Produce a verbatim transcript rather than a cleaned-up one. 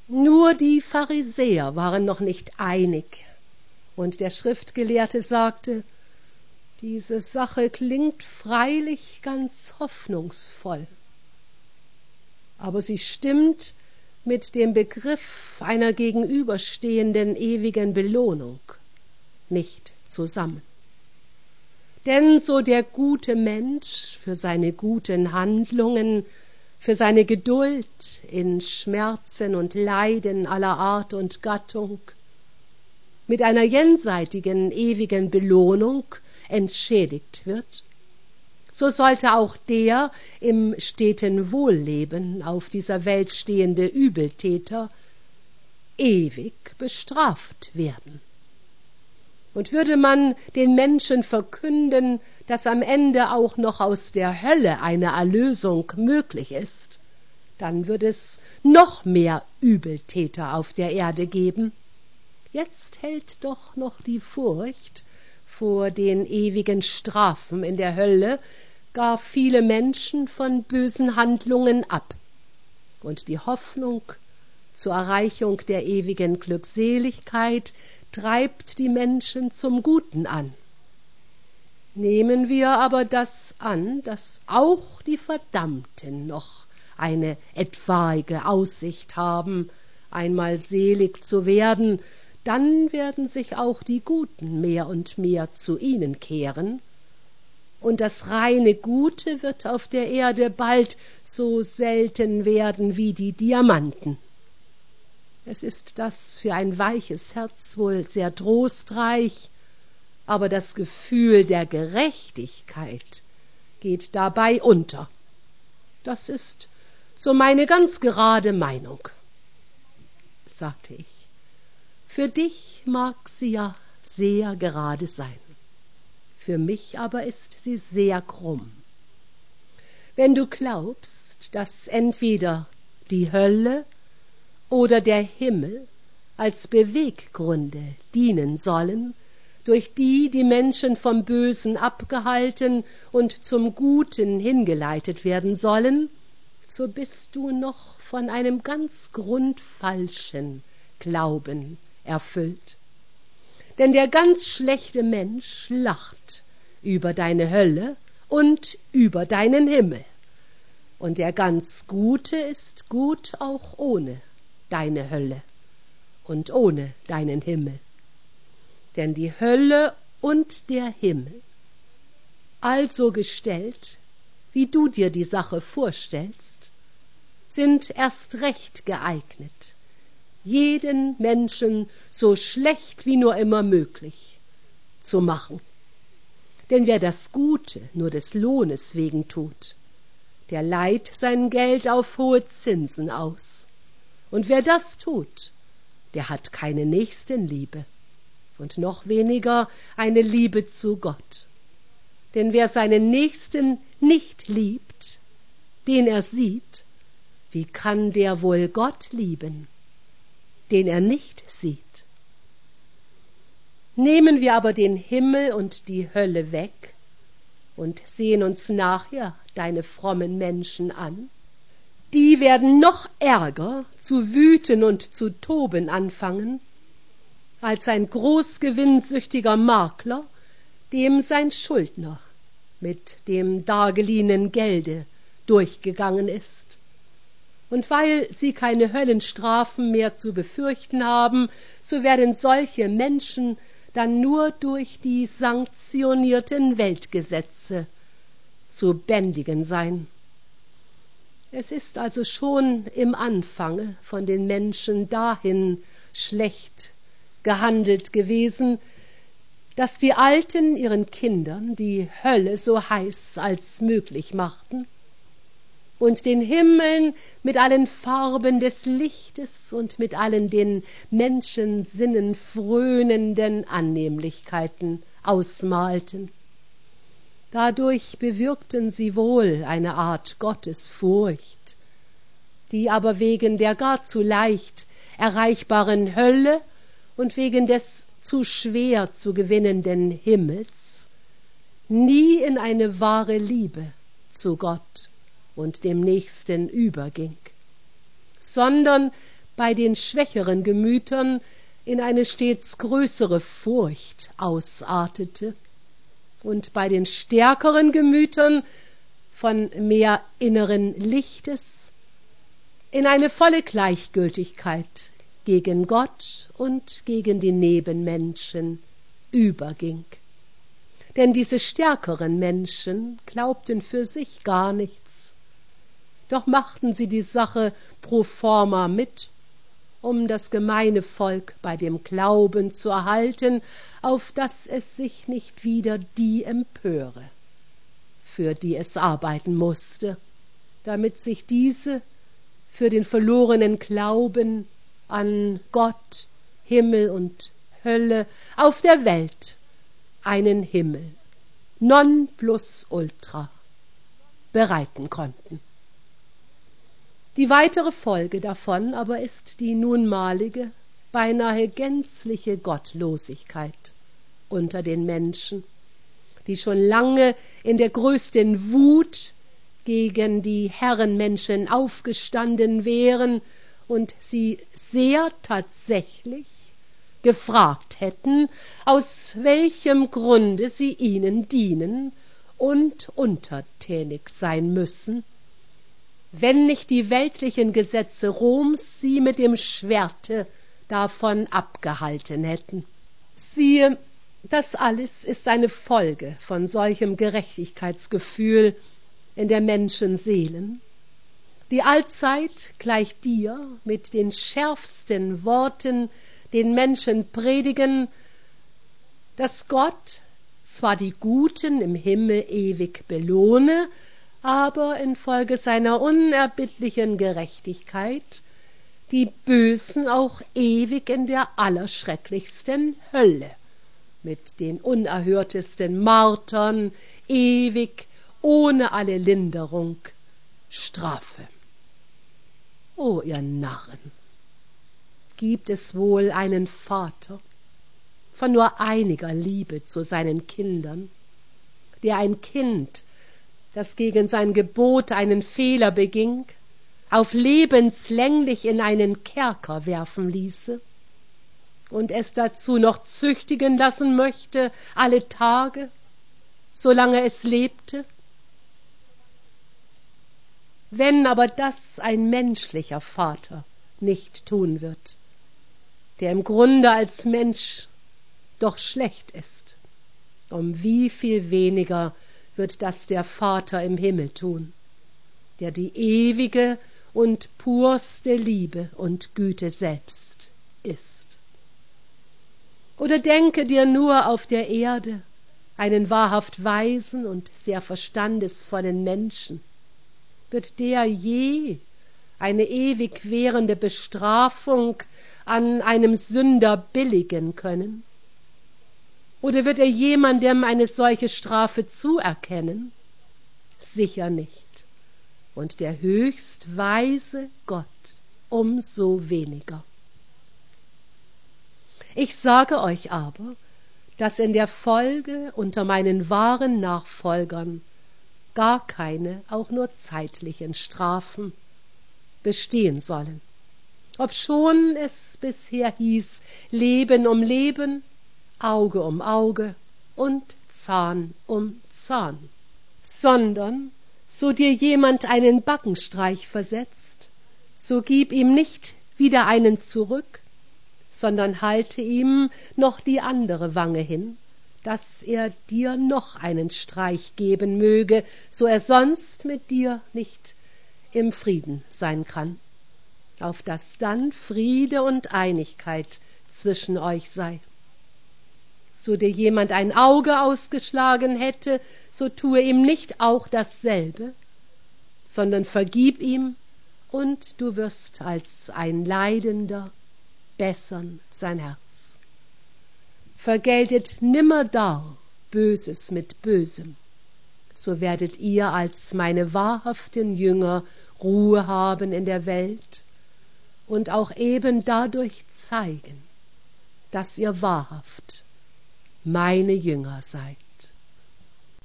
Nur die Pharisäer waren noch nicht einig, und der Schriftgelehrte sagte, diese Sache klingt freilich ganz hoffnungsvoll, aber sie stimmt mit dem Begriff einer gegenüberstehenden ewigen Belohnung nicht zusammen. Denn so der gute Mensch für seine guten Handlungen, für seine Geduld in Schmerzen und Leiden aller Art und Gattung mit einer jenseitigen ewigen Belohnung entschädigt wird, so sollte auch der im steten Wohlleben auf dieser Welt stehende Übeltäter ewig bestraft werden. Und würde man den Menschen verkünden, dass am Ende auch noch aus der Hölle eine Erlösung möglich ist, dann würde es noch mehr Übeltäter auf der Erde geben. Jetzt hält doch noch die Furcht vor den ewigen Strafen in der Hölle gar viele Menschen von bösen Handlungen ab, und die Hoffnung zur Erreichung der ewigen Glückseligkeit treibt die Menschen zum Guten an. Nehmen wir aber das an, dass auch die Verdammten noch eine etwaige Aussicht haben, einmal selig zu werden, dann werden sich auch die Guten mehr und mehr zu ihnen kehren, und das reine Gute wird auf der Erde bald so selten werden wie die Diamanten. Es ist das für ein weiches Herz wohl sehr trostreich, aber das Gefühl der Gerechtigkeit geht dabei unter. Das ist so meine ganz gerade Meinung, sagte ich. Für dich mag sie ja sehr gerade sein, für mich aber ist sie sehr krumm. Wenn du glaubst, dass entweder die Hölle oder der Himmel als Beweggründe dienen sollen, durch die die Menschen vom Bösen abgehalten und zum Guten hingeleitet werden sollen, so bist du noch von einem ganz grundfalschen Glauben erfüllt. Denn der ganz schlechte Mensch lacht über deine Hölle und über deinen Himmel, und der ganz Gute ist gut auch ohne deine Hölle und ohne deinen Himmel. Denn die Hölle und der Himmel, also gestellt, wie du dir die Sache vorstellst, sind erst recht geeignet, jeden Menschen so schlecht wie nur immer möglich zu machen. Denn wer das Gute nur des Lohnes wegen tut, der leiht sein Geld auf hohe Zinsen aus. Und wer das tut, der hat keine Nächstenliebe und noch weniger eine Liebe zu Gott. Denn wer seinen Nächsten nicht liebt, den er sieht, wie kann der wohl Gott lieben, den er nicht sieht? Nehmen wir aber den Himmel und die Hölle weg und sehen uns nachher deine frommen Menschen an, die werden noch ärger zu wüten und zu toben anfangen, als ein großgewinnsüchtiger Makler, dem sein Schuldner mit dem dargeliehenen Gelde durchgegangen ist. Und weil sie keine Höllenstrafen mehr zu befürchten haben, so werden solche Menschen dann nur durch die sanktionierten Weltgesetze zu bändigen sein. Es ist also schon im Anfange von den Menschen dahin schlecht gehandelt gewesen, dass die Alten ihren Kindern die Hölle so heiß als möglich machten und den Himmeln mit allen Farben des Lichtes und mit allen den Menschensinnen frönenden Annehmlichkeiten ausmalten. Dadurch bewirkten sie wohl eine Art Gottesfurcht, die aber wegen der gar zu leicht erreichbaren Hölle und wegen des zu schwer zu gewinnenden Himmels nie in eine wahre Liebe zu Gott und dem Nächsten überging, sondern bei den schwächeren Gemütern in eine stets größere Furcht ausartete und bei den stärkeren Gemütern von mehr inneren Lichtes in eine volle Gleichgültigkeit gegen Gott und gegen die Nebenmenschen überging. Denn diese stärkeren Menschen glaubten für sich gar nichts, doch machten sie die Sache pro forma mit, um das gemeine Volk bei dem Glauben zu erhalten, auf dass es sich nicht wieder die empöre, für die es arbeiten mußte, damit sich diese für den verlorenen Glauben an Gott, Himmel und Hölle auf der Welt einen Himmel non plus ultra bereiten konnten. Die weitere Folge davon aber ist die nunmalige, beinahe gänzliche Gottlosigkeit unter den Menschen, die schon lange in der größten Wut gegen die Herrenmenschen aufgestanden wären und sie sehr tatsächlich gefragt hätten, aus welchem Grunde sie ihnen dienen und untertänig sein müssen, wenn nicht die weltlichen Gesetze Roms sie mit dem Schwerte davon abgehalten hätten. Siehe, das alles ist eine Folge von solchem Gerechtigkeitsgefühl in der Menschen Seelen, die allzeit gleich dir mit den schärfsten Worten den Menschen predigen, dass Gott zwar die Guten im Himmel ewig belohne, aber infolge seiner unerbittlichen Gerechtigkeit die Bösen auch ewig in der allerschrecklichsten Hölle mit den unerhörtesten Martern ewig ohne alle Linderung strafe. O ihr Narren, gibt es wohl einen Vater von nur einiger Liebe zu seinen Kindern, der ein Kind, das gegen sein Gebot einen Fehler beging, auf lebenslänglich in einen Kerker werfen ließe und es dazu noch züchtigen lassen möchte alle Tage, solange es lebte? Wenn aber das ein menschlicher Vater nicht tun wird, der im Grunde als Mensch doch schlecht ist, um wie viel weniger wird das der Vater im Himmel tun, der die ewige und purste Liebe und Güte selbst ist. Oder denke dir nur auf der Erde einen wahrhaft weisen und sehr verstandesvollen Menschen. Wird der je eine ewig währende Bestrafung an einem Sünder billigen können? Oder wird er jemandem eine solche Strafe zuerkennen? Sicher nicht. Und der höchst weise Gott umso weniger. Ich sage euch aber, dass in der Folge unter meinen wahren Nachfolgern gar keine, auch nur zeitlichen Strafen bestehen sollen, obschon es bisher hieß, Leben um Leben, Auge um Auge und Zahn um Zahn, sondern so dir jemand einen Backenstreich versetzt, so gib ihm nicht wieder einen zurück, sondern halte ihm noch die andere Wange hin, dass er dir noch einen Streich geben möge, so er sonst mit dir nicht im Frieden sein kann, auf dass dann Friede und Einigkeit zwischen euch sei. So dir jemand ein Auge ausgeschlagen hätte, so tue ihm nicht auch dasselbe, sondern vergib ihm, und du wirst als ein Leidender bessern sein Herz. Vergeltet nimmerdar Böses mit Bösem, so werdet ihr als meine wahrhaften Jünger Ruhe haben in der Welt und auch eben dadurch zeigen, dass ihr wahrhaft meine Jünger seid.